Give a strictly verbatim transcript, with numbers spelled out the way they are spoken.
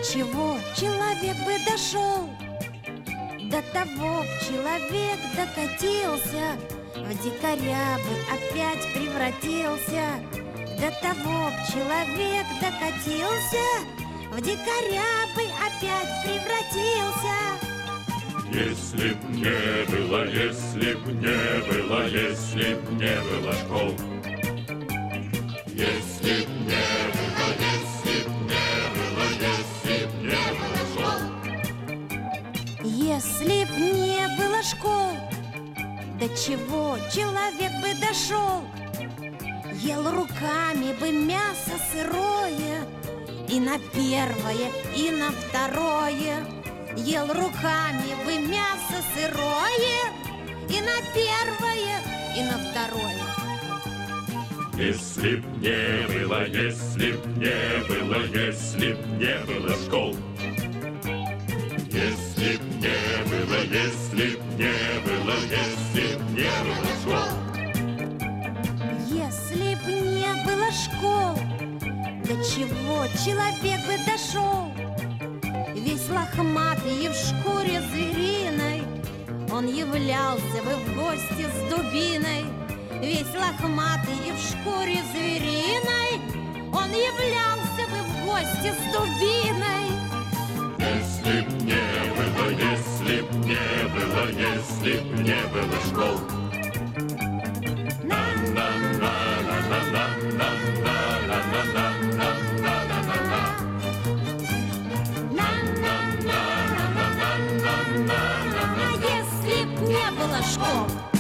чего человек бы дошел? До того человек докатился, в дикаря бы опять превратился. До того человек докатился, в дикаря бы опять превратился. Если б не было, если б не было, если б не было школ. Если б не было, если б не было, если б не было школ. Если б не было школ, до чего человек бы дошел? Ел руками бы мясо сырое, и на первое, и на второе. Ел руками бы мясо сырое, и на первое, и на второе. Если б не было, если б не было, если б не было школ. Если б не было, если б не было, если б не было школ. Если б не было школ, до чего человек бы дошел? Весь лохматый и в шкуре звериной, он являлся бы в гости с дубиной. Весь лохматый и в шкуре звериной, он являлся бы в гости с дубиной. Если б не было, если б не было, если б не было школ. Если б не было школ.